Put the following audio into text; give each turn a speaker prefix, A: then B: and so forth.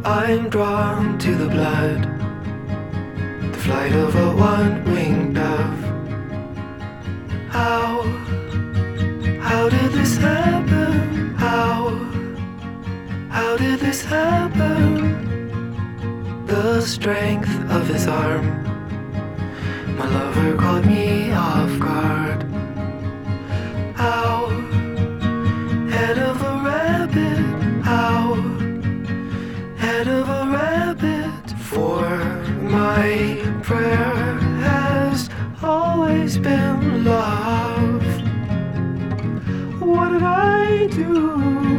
A: I'm drawn to the blood, the flight of a one-winged dove. How did this happen? How did this happen? The strength of his arm, my lover caught me off guard. Ow, head of a rabbit, ow, head of a rabbit. For my prayer has always been love. What did I do?